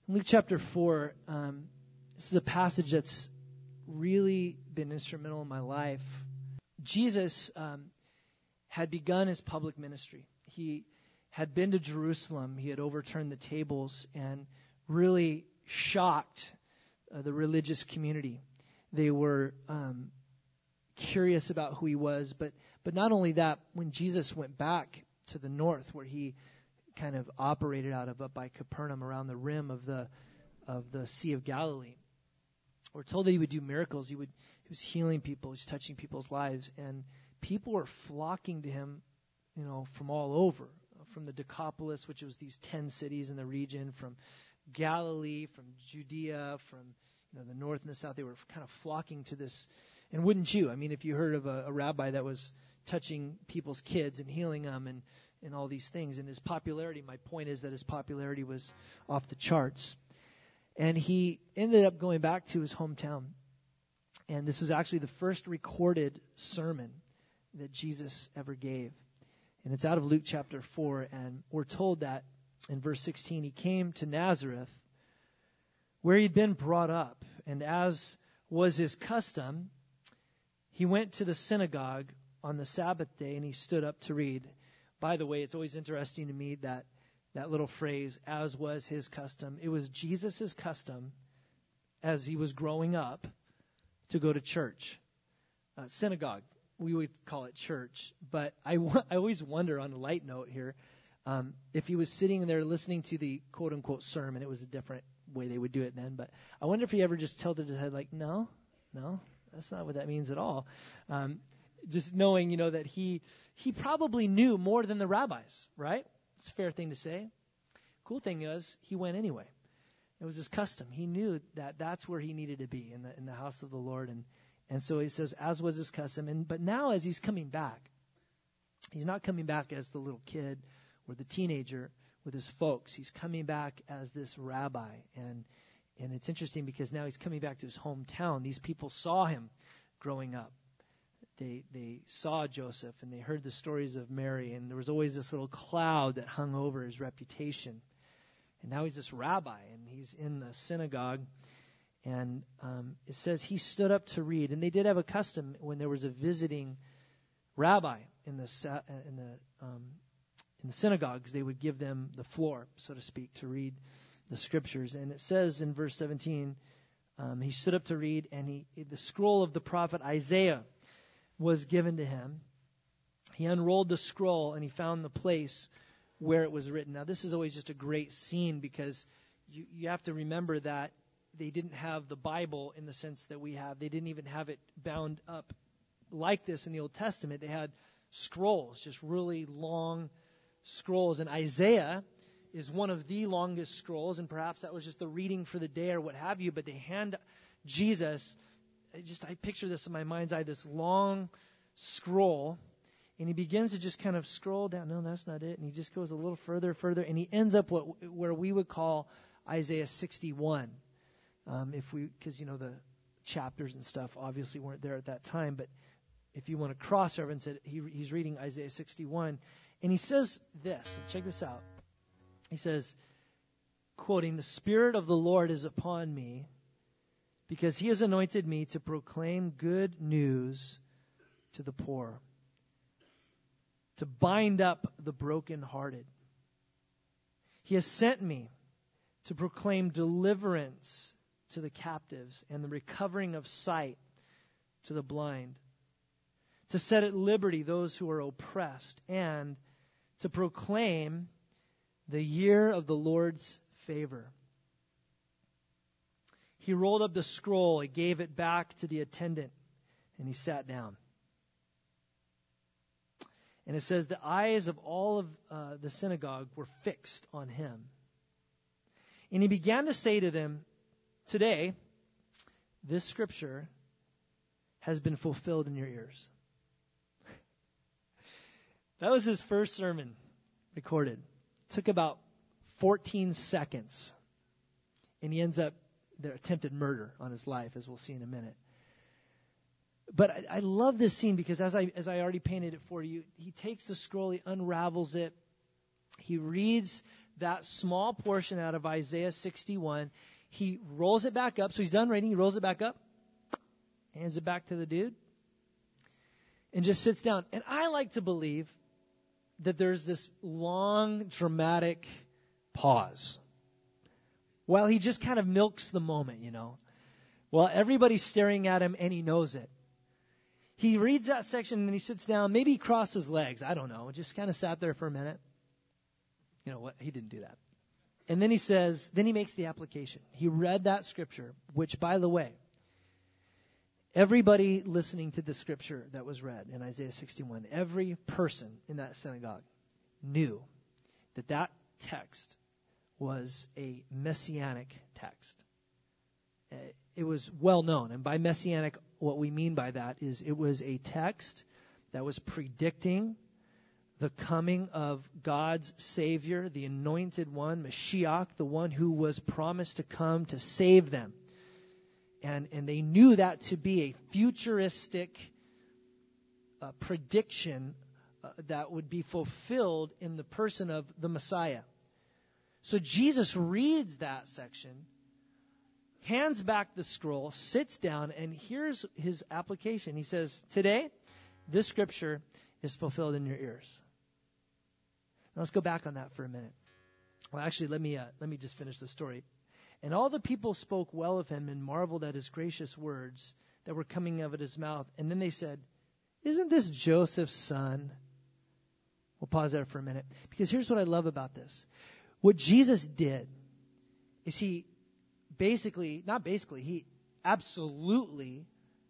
Luke chapter 4, this is a passage that's really been instrumental in my life. Jesus had begun his public ministry. He had been to Jerusalem. He had overturned the tables and really shocked the religious community. They were curious about who he was, but not only that, when Jesus went back to the north, where he kind of operated out of up by Capernaum around the rim of the Sea of Galilee, we're told that he would do miracles. He was healing people. He was touching people's lives, and people were flocking to him, from all over, from the Decapolis, which was these 10 cities in the region, from Galilee, from Judea, from the north and the south. They were kind of flocking to this. And wouldn't you? I mean, if you heard of a rabbi that was touching people's kids and healing them and all these things, and his popularity, my point is that his popularity was off the charts. And he ended up going back to his hometown. And this was actually the first recorded sermon that Jesus ever gave. And it's out of Luke chapter 4. And we're told that in verse 16, he came to Nazareth, where he'd been brought up. And as was his custom, he went to the synagogue on the Sabbath day, and he stood up to read. By the way, it's always interesting to me that little phrase, as was his custom. It was Jesus' custom, as he was growing up, to go to church. Synagogue, we would call it church. But I always wonder, on a light note here, if he was sitting there listening to the quote-unquote sermon. It was a different way they would do it then. But I wonder if he ever just tilted his head like, no, that's not what that means at all. Just knowing, that he probably knew more than the rabbis, right? It's a fair thing to say. Cool thing is, he went anyway. It was his custom. He knew that that's where he needed to be, in the house of the Lord. And so he says, as was his custom. But now as he's coming back, he's not coming back as the little kid or the teenager with his folks. He's coming back as this rabbi. And it's interesting because now he's coming back to his hometown. These people saw him growing up. They saw Joseph, and they heard the stories of Mary, and there was always this little cloud that hung over his reputation. And now he's this rabbi, and he's in the synagogue, and it says he stood up to read. And they did have a custom when there was a visiting rabbi in the synagogues. They would give them the floor, so to speak, to read the scriptures. And it says in verse 17, he stood up to read, and the scroll of the prophet Isaiah was given to him. He unrolled the scroll, and he found the place where it was written. Now, this is always just a great scene, because you have to remember that they didn't have the Bible in the sense that we have. They didn't even have it bound up like this in the Old Testament. They had scrolls, just really long scrolls. And Isaiah is one of the longest scrolls, and perhaps that was just the reading for the day or what have you. But they hand Jesus, I picture this in my mind's eye, this long scroll, and he begins to just kind of scroll down. No, that's not it. And he just goes a little further, and he ends up where we would call Isaiah 61. Because the chapters and stuff obviously weren't there at that time, but if you want to cross-reference it, he's reading Isaiah 61, and he says this. Check this out. He says, quoting, "The Spirit of the Lord is upon me, because he has anointed me to proclaim good news to the poor, to bind up the brokenhearted. He has sent me to proclaim deliverance to the captives and the recovering of sight to the blind, to set at liberty those who are oppressed, and to proclaim the year of the Lord's favor." He rolled up the scroll, he gave it back to the attendant, and he sat down. And it says the eyes of all of the synagogue were fixed on him. And he began to say to them, "Today, this scripture has been fulfilled in your ears." That was his first sermon recorded. It took about 14 seconds. And he ends up the attempted murder on his life, as we'll see in a minute. But I love this scene because as I already painted it for you, he takes the scroll, he unravels it, he reads that small portion out of Isaiah 61. He rolls it back up. So he's done reading. He rolls it back up, hands it back to the dude, and just sits down. And I like to believe that there's this long, dramatic pause while he just kind of milks the moment, while everybody's staring at him and he knows it. He reads that section and then he sits down. Maybe he crossed his legs. I don't know. Just kind of sat there for a minute. You know what? He didn't do that. And then he makes the application. He read that scripture, which, by the way, everybody listening to the scripture that was read in Isaiah 61, every person in that synagogue knew that text was a messianic text. It was well known. And by messianic, what we mean by that is it was a text that was predicting the coming of God's Savior, the anointed one, Mashiach, the one who was promised to come to save them. And they knew that to be a futuristic prediction that would be fulfilled in the person of the Messiah. So Jesus reads that section, hands back the scroll, sits down, and here's his application. He says, today, this scripture is fulfilled in your ears. Now let's go back on that for a minute. Well, actually, let me just finish the story. And all the people spoke well of him and marveled at his gracious words that were coming out of his mouth. And then they said, isn't this Joseph's son? We'll pause there for a minute. Because here's what I love about this. What Jesus did is he absolutely,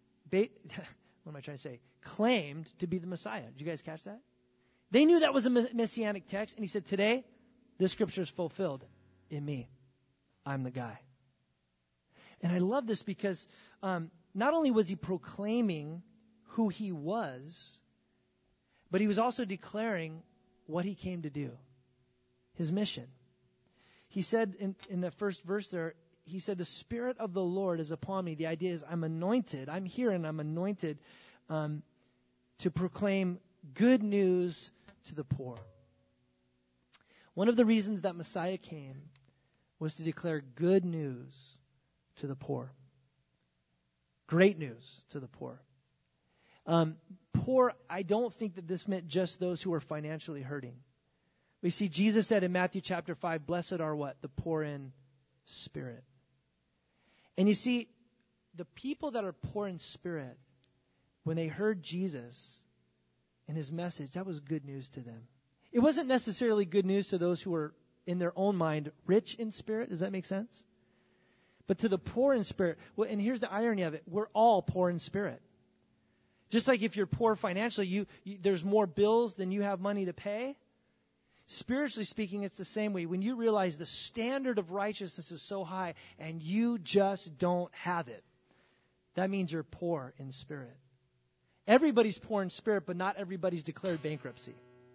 claimed to be the Messiah. Did you guys catch that? They knew that was a messianic text. And he said, today, this scripture is fulfilled in me. I'm the guy. And I love this because not only was he proclaiming who he was, but he was also declaring what he came to do, his mission. He said in the first verse there, he said, the Spirit of the Lord is upon me. The idea is I'm anointed. I'm here and I'm anointed to proclaim good news to the poor. One of the reasons that Messiah came was to declare good news to the poor. Great news to the poor. Poor, I don't think that this meant just those who were financially hurting. We see Jesus said in Matthew chapter 5, blessed are what? The poor in spirit. And you see, the people that are poor in spirit, when they heard Jesus and his message, that was good news to them. It wasn't necessarily good news to those who were, in their own mind, rich in spirit. Does that make sense? But to the poor in spirit, well, and here's the irony of it, we're all poor in spirit. Just like if you're poor financially, there's more bills than you have money to pay. Spiritually speaking, it's the same way. When you realize the standard of righteousness is so high and you just don't have it, that means you're poor in spirit. Everybody's poor in spirit, but not everybody's declared bankruptcy.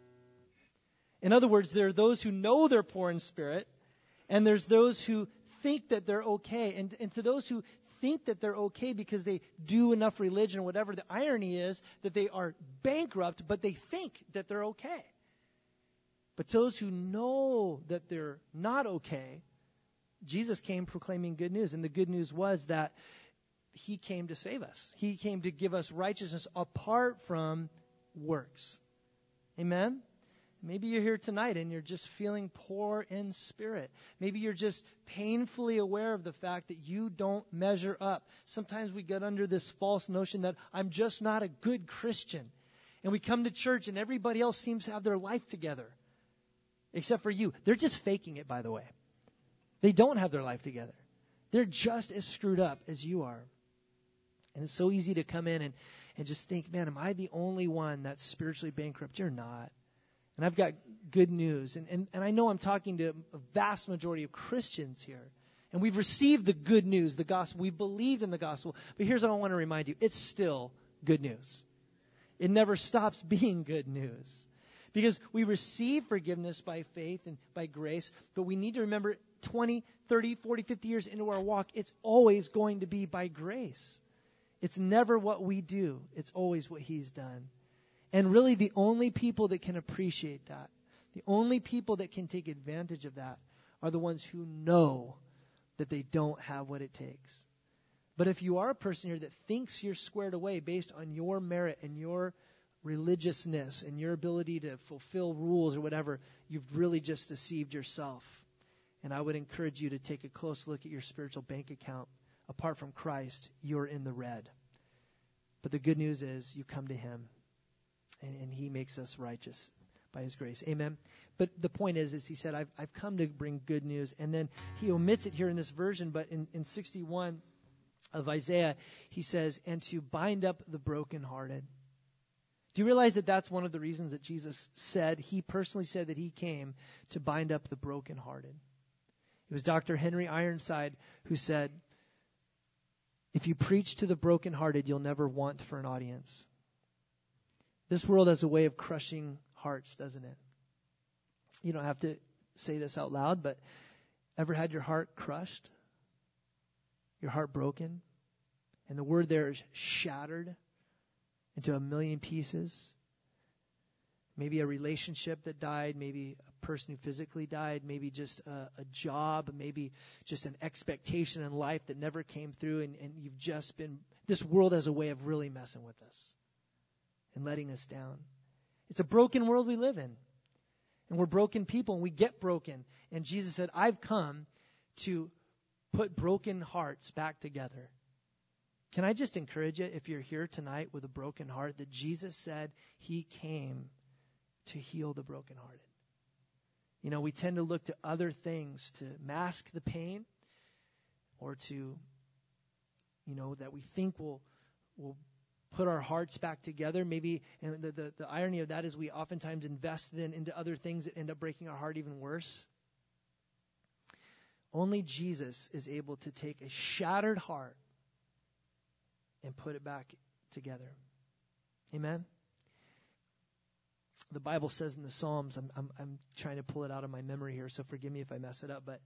In other words, there are those who know they're poor in spirit, and there's those who think that they're okay. And to those who think that they're okay because they do enough religion or whatever, the irony is that they are bankrupt, but they think that they're okay. But to those who know that they're not okay, Jesus came proclaiming good news. And the good news was that he came to save us. He came to give us righteousness apart from works. Amen? Maybe you're here tonight and you're just feeling poor in spirit. Maybe you're just painfully aware of the fact that you don't measure up. Sometimes we get under this false notion that I'm just not a good Christian. And we come to church and everybody else seems to have their life together. Except for you. They're just faking it, by the way. They don't have their life together. They're just as screwed up as you are. And it's so easy to come in and just think, man, am I the only one that's spiritually bankrupt? You're not. And I've got good news. And I know I'm talking to a vast majority of Christians here. And we've received the good news, the gospel. We've believed in the gospel. But here's what I want to remind you. It's still good news. It never stops being good news. Because we receive forgiveness by faith and by grace, but we need to remember 20, 30, 40, 50 years into our walk, it's always going to be by grace. It's never what we do. It's always what he's done. And really the only people that can appreciate that, The only people that can take advantage of that are the ones who know that they don't have what it takes. But if you are a person here that thinks you're squared away based on your merit and your religiousness and your ability to fulfill rules or whatever, you've really just deceived yourself. And I would encourage you to take a close look at your spiritual bank account. Apart from Christ, you're in the red. But the good news is you come to him, and he makes us righteous by his grace. Amen. But the point is he said, I've come to bring good news. And then he omits it here in this version, but in 61 of Isaiah, he says, and to bind up the brokenhearted. Do you realize that that's one of the reasons that Jesus said, he personally said that he came to bind up the brokenhearted? It was Dr. Henry Ironside who said, if you preach to the brokenhearted, you'll never want for an audience. This world has a way of crushing hearts, doesn't it? You don't have to say this out loud, but ever had your heart crushed? Your heart broken? And the word there is shattered into a million pieces. Maybe a relationship that died, maybe a person who physically died, maybe just a job, maybe just an expectation in life that never came through, and you've just been, this world has a way of really messing with us and letting us down. It's a broken world we live in. And we're broken people, and we get broken. And Jesus said, I've come to put broken hearts back together. Can I just encourage you, if you're here tonight with a broken heart, that Jesus said he came to heal the brokenhearted. You know, we tend to look to other things to mask the pain, or to, you know, that we think will put our hearts back together. Maybe, and the irony of that is we oftentimes invest then into other things that end up breaking our heart even worse. Only Jesus is able to take a shattered heart and put it back together. Amen? The Bible says in the Psalms, I'm trying to pull it out of my memory here, so forgive me if I mess it up, but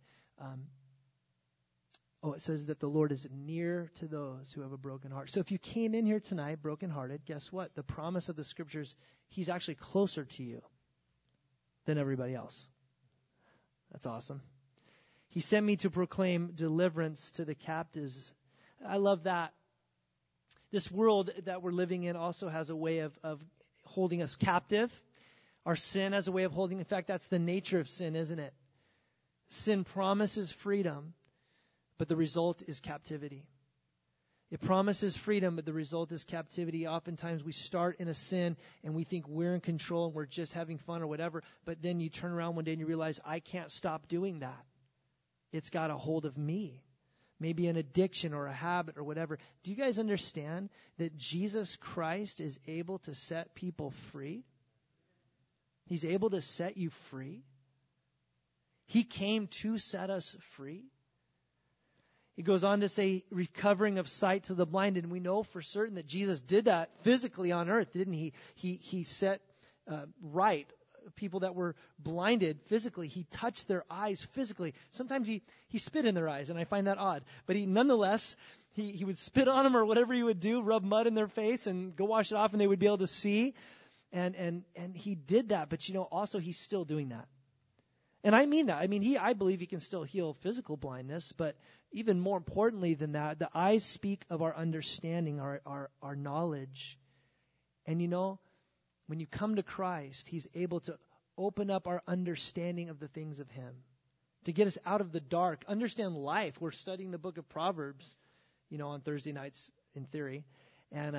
it says that the Lord is near to those who have a broken heart. So if you came in here tonight brokenhearted, guess what? The promise of the Scriptures, he's actually closer to you than everybody else. That's awesome. He sent me to proclaim deliverance to the captives. I love that. This world that we're living in also has a way of holding us captive. Our sin has a way of holding. In fact, that's the nature of sin, isn't it? Sin promises freedom, but the result is captivity. It promises freedom, but the result is captivity. Oftentimes we start in a sin and we think we're in control and we're just having fun or whatever, but then you turn around one day and you realize, I can't stop doing that. It's got a hold of me. Maybe an addiction or a habit or whatever. Do you guys understand that Jesus Christ is able to set people free? He's able to set you free. He came to set us free. He goes on to say, recovering of sight to the blind. And we know for certain that Jesus did that physically on earth, didn't he? He set right people that were blinded physically. He touched their eyes physically. Sometimes he spit in their eyes, and I find that odd. But nonetheless, he would spit on them or whatever he would do, rub mud in their face and go wash it off, and they would be able to see. And he did that, but also he's still doing that. And I mean that. I believe he can still heal physical blindness, but even more importantly than that, the eyes speak of our understanding, our knowledge. And when you come to Christ, he's able to open up our understanding of the things of him, to get us out of the dark, understand life. We're studying the book of Proverbs, on Thursday nights in theory. And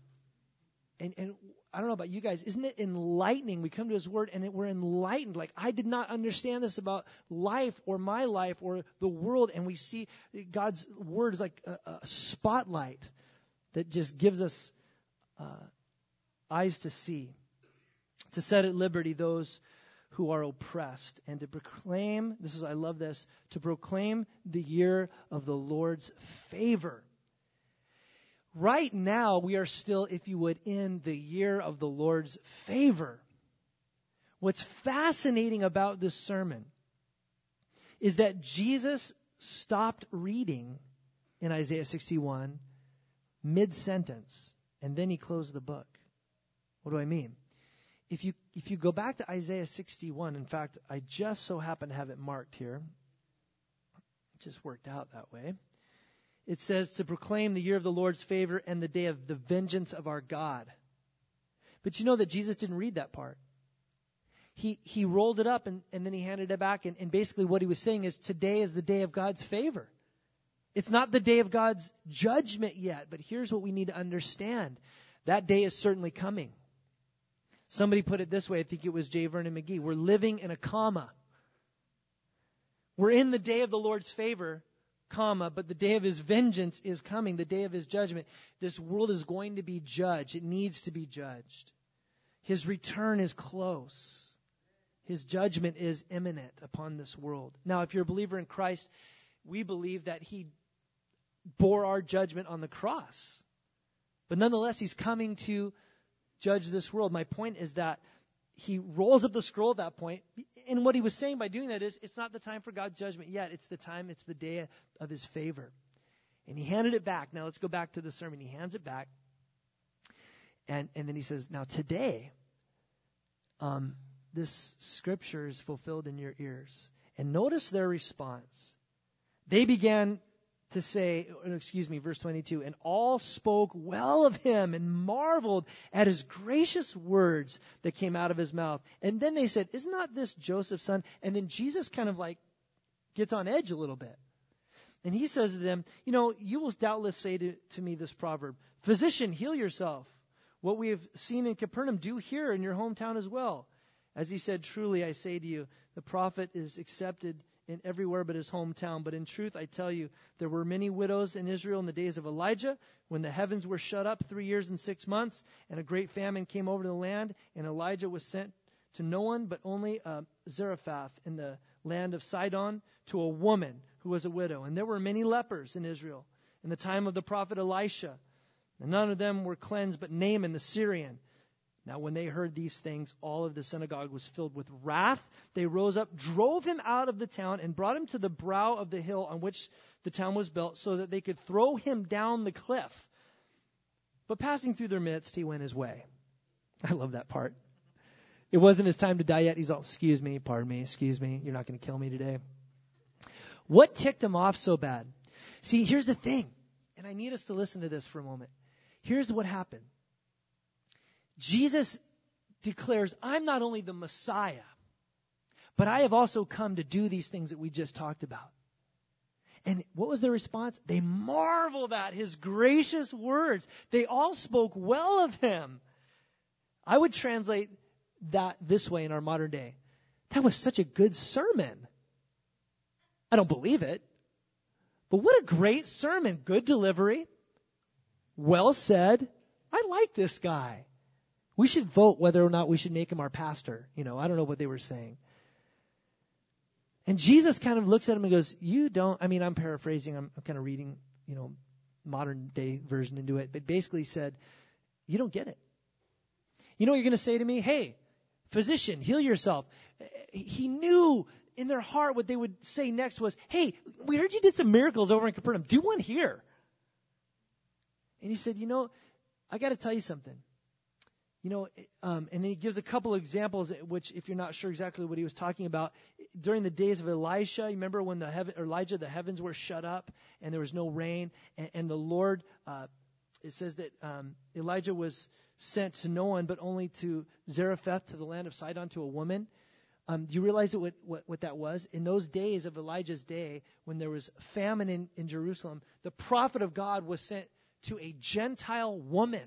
I don't know about you guys, isn't it enlightening? We come to his word and we're enlightened. Like, I did not understand this about life or my life or the world. And we see God's word is like a spotlight that just gives us eyes to see, to set at liberty those who are oppressed, and to proclaim, I love this, to proclaim the year of the Lord's favor. Right now, we are still, if you would, in the year of the Lord's favor. What's fascinating about this sermon is that Jesus stopped reading in Isaiah 61 mid-sentence, and then he closed the book. What do I mean? if you go back to Isaiah 61, in fact, I just so happen to have it marked here. It just worked out that way. It says to proclaim the year of the Lord's favor and the day of the vengeance of our God. But you know that Jesus didn't read that part. He rolled it up and then he handed it back. And basically what he was saying is today is the day of God's favor. It's not the day of God's judgment yet. But here's what we need to understand. That day is certainly coming. Somebody put it this way. I think it was J. Vernon McGee. We're living in a comma. We're in the day of the Lord's favor, comma, but the day of his vengeance is coming, the day of his judgment. This world is going to be judged. It needs to be judged. His return is close. His judgment is imminent upon this world. Now, if you're a believer in Christ, we believe that he bore our judgment on the cross. But nonetheless, he's coming to judge this world. My point is that he rolls up the scroll at that point. And what he was saying by doing that is, it's not the time for God's judgment yet. It's the day of his favor. And he handed it back. Now let's go back to the sermon. He hands it back. And then he says, now today, this scripture is fulfilled in your ears. And notice their response. They began to say, verse 22, and all spoke well of him and marveled at his gracious words that came out of his mouth. And then they said, is not this Joseph's son? And then Jesus kind of like gets on edge a little bit. And he says to them, you will doubtless say to me this proverb, physician, heal yourself. What we have seen in Capernaum, do here in your hometown as well. As he said, truly I say to you, the prophet is accepted in everywhere but his hometown. But in truth, I tell you, there were many widows in Israel in the days of Elijah, when the heavens were shut up 3 years and 6 months, and a great famine came over the land, and Elijah was sent to no one but only Zarephath in the land of Sidon, to a woman who was a widow. And there were many lepers in Israel in the time of the prophet Elisha, and none of them were cleansed but Naaman the Syrian. Now when they heard these things, all of the synagogue was filled with wrath. They rose up, drove him out of the town, and brought him to the brow of the hill on which the town was built, so that they could throw him down the cliff. But passing through their midst, he went his way. I love that part. It wasn't his time to die yet. He's all, excuse me, pardon me, excuse me. You're not going to kill me today. What ticked him off so bad? See, here's the thing. And I need us to listen to this for a moment. Here's what happened. Jesus declares, I'm not only the Messiah, but I have also come to do these things that we just talked about. And what was their response? They marveled at his gracious words. They all spoke well of him. I would translate that this way in our modern day. That was such a good sermon. I don't believe it. But what a great sermon. Good delivery. Well said. I like this guy. We should vote whether or not we should make him our pastor. I don't know what they were saying. And Jesus kind of looks at him and goes, I'm paraphrasing, I'm kind of reading, modern day version into it. But basically said, you don't get it. You know what you're going to say to me? Hey, physician, heal yourself. He knew in their heart what they would say next was, hey, we heard you did some miracles over in Capernaum. Do one here. And he said, I got to tell you something. And then he gives a couple of examples, which if you're not sure exactly what he was talking about, during the days of Elisha, you remember when the heavens were shut up and there was no rain, and the Lord, it says that Elijah was sent to no one but only to Zarephath, to the land of Sidon, to a woman. Do you realize what that was? In those days of Elijah's day, when there was famine in Jerusalem, the prophet of God was sent to a Gentile woman,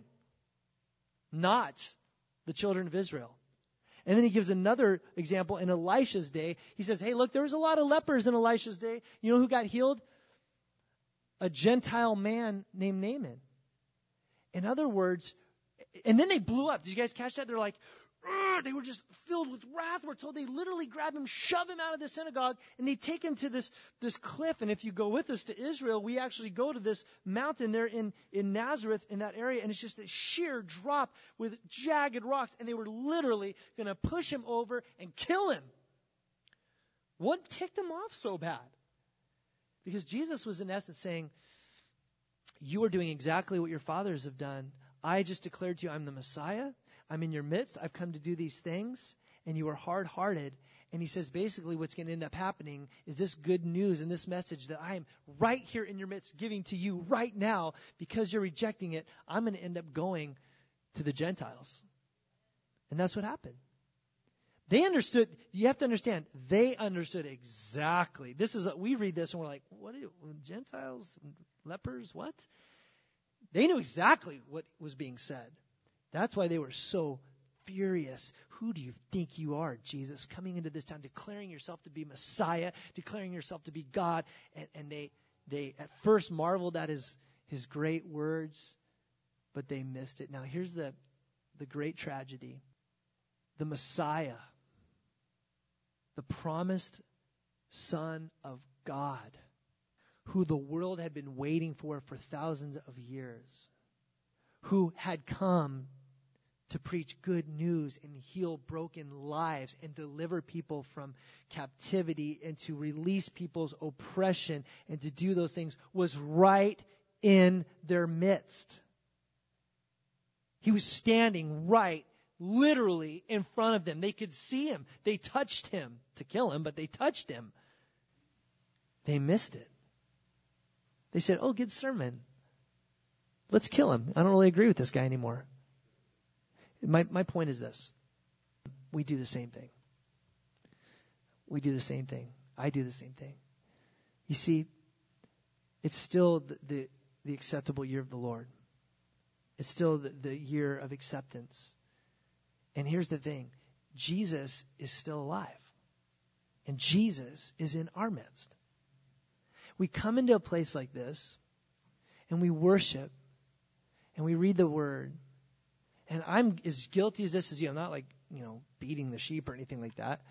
not the children of Israel. And then he gives another example in Elisha's day. He says, hey, look, there was a lot of lepers in Elisha's day. You know who got healed? A Gentile man named Naaman. In other words, and then they blew up. Did you guys catch that? They're like, they were just filled with wrath. We're told they literally grab him, shove him out of the synagogue, and they take him to this cliff. And if you go with us to Israel, we actually go to this mountain there in Nazareth, in that area, and it's just a sheer drop with jagged rocks, and they were literally going to push him over and kill him. What ticked him off so bad? Because Jesus was in essence saying, you are doing exactly what your fathers have done. I just declared to you I'm the Messiah. I'm in your midst. I've come to do these things, and you are hard-hearted. And he says, basically, what's going to end up happening is this good news and this message that I am right here in your midst giving to you right now. Because you're rejecting it, I'm going to end up going to the Gentiles. And that's what happened. They understood. You have to understand, they understood exactly. This is, we read this and we're like, what are you, Gentiles, lepers, what? They knew exactly what was being said. That's why they were so furious. Who do you think you are, Jesus, coming into this town, declaring yourself to be Messiah, declaring yourself to be God? And they at first marveled at his great words, but they missed it. Now here's the great tragedy. The Messiah, the promised Son of God, who the world had been waiting for thousands of years, who had come to preach good news and heal broken lives and deliver people from captivity and to release people's oppression and to do those things, was right in their midst. He was standing right, literally in front of them. They could see him. They touched him to kill him, but they touched him. They missed it. They said, oh, good sermon. Let's kill him. I don't really agree with this guy anymore. My point is this. We do the same thing. We do the same thing. I do the same thing. You see, it's still the acceptable year of the Lord. It's still the year of acceptance. And here's the thing. Jesus is still alive. And Jesus is in our midst. We come into a place like this, and we worship, and we read the Word. And I'm as guilty as this as you. I'm not like, beating the sheep or anything like that.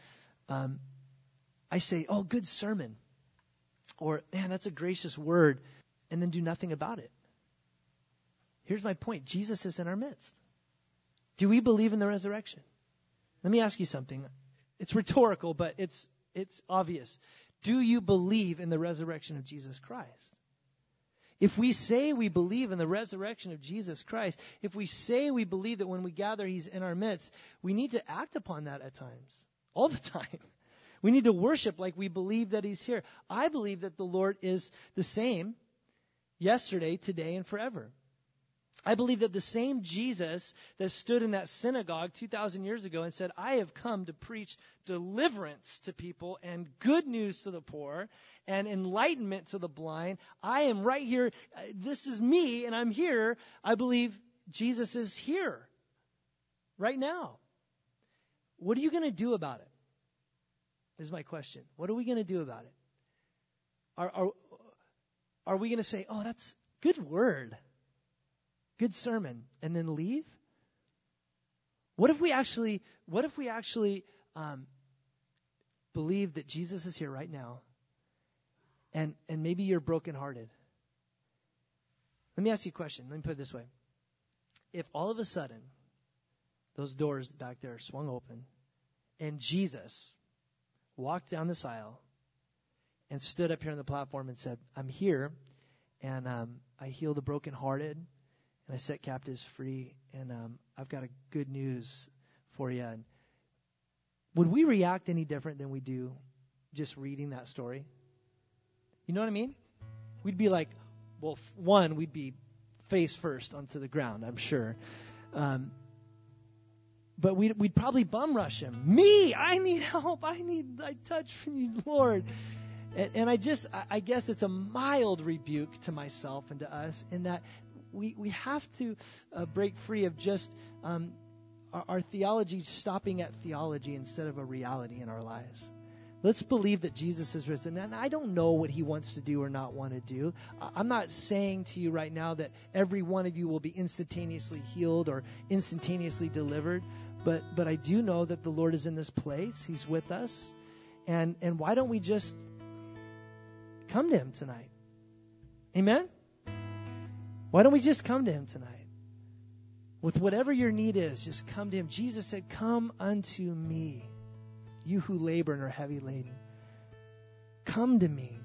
I say, oh, good sermon. Or, man, that's a gracious word. And then do nothing about it. Here's my point. Jesus is in our midst. Do we believe in the resurrection? Let me ask you something. It's rhetorical, but it's obvious. Do you believe in the resurrection of Jesus Christ? If we say we believe in the resurrection of Jesus Christ, if we say we believe that when we gather, he's in our midst, we need to act upon that at times, all the time. We need to worship like we believe that he's here. I believe that the Lord is the same yesterday, today, and forever. I believe that the same Jesus that stood in that synagogue 2,000 years ago and said, I have come to preach deliverance to people and good news to the poor and enlightenment to the blind. I am right here. This is me, and I'm here. I believe Jesus is here right now. What are you going to do about it? Is my question. What are we going to do about it? Are we going to say, oh, that's good word, good sermon, and then leave? What if we actually believe that Jesus is here right now, and maybe you're brokenhearted? Let me ask you a question. Let me put it this way. If all of a sudden those doors back there swung open and Jesus walked down this aisle and stood up here on the platform and said, I'm here, and I heal the brokenhearted, and I set captives free, and I've got a good news for you. And would we react any different than we do just reading that story? You know what I mean? We'd be like, well, one, we'd be face first onto the ground, I'm sure. But we'd probably bum rush him. Me, I need help. I touch from you, Lord. And I guess it's a mild rebuke to myself and to us in that we have to break free of just our theology stopping at theology instead of a reality in our lives. Let's believe that Jesus is risen. And I don't know what he wants to do or not want to do. I'm not saying to you right now that every one of you will be instantaneously healed or instantaneously delivered. But I do know that the Lord is in this place. He's with us. And why don't we just come to him tonight? Amen? Why don't we just come to him tonight? With whatever your need is, just come to him. Jesus said, come unto me, you who labor and are heavy laden. Come to me.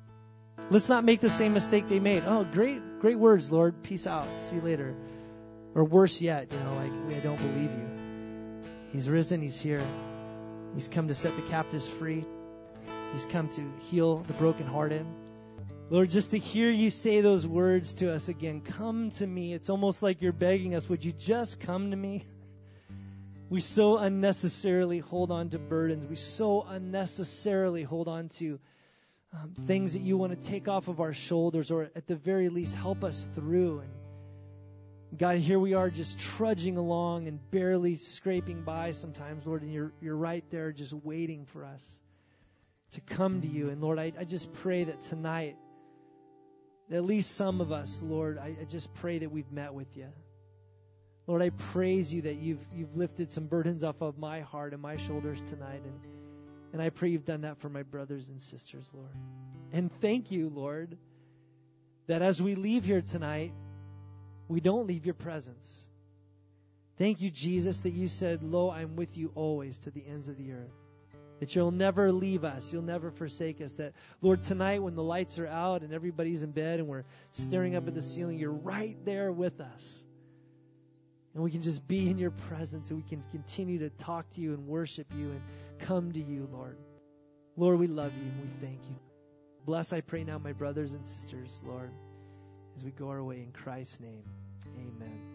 Let's not make the same mistake they made. Oh, great words, Lord. Peace out. See you later. Or worse yet, I don't believe you. He's risen. He's here. He's come to set the captives free. He's come to heal the brokenhearted. Lord, just to hear you say those words to us again, come to me. It's almost like you're begging us, would you just come to me? We so unnecessarily hold on to burdens. We so unnecessarily hold on to things that you want to take off of our shoulders, or at the very least help us through. And God, here we are just trudging along and barely scraping by sometimes, Lord, and you're right there just waiting for us to come to you. And Lord, I just pray that tonight, at least some of us, Lord, I just pray that we've met with you. Lord, I praise you that you've lifted some burdens off of my heart and my shoulders tonight. And I pray you've done that for my brothers and sisters, Lord. And thank you, Lord, that as we leave here tonight, we don't leave your presence. Thank you, Jesus, that you said, lo, I'm with you always to the ends of the earth. That you'll never leave us. You'll never forsake us. That, Lord, tonight when the lights are out and everybody's in bed and we're staring up at the ceiling, you're right there with us. And we can just be in your presence, and we can continue to talk to you and worship you and come to you, Lord. Lord, we love you and we thank you. Bless, I pray now, my brothers and sisters, Lord, as we go our way in Christ's name. Amen.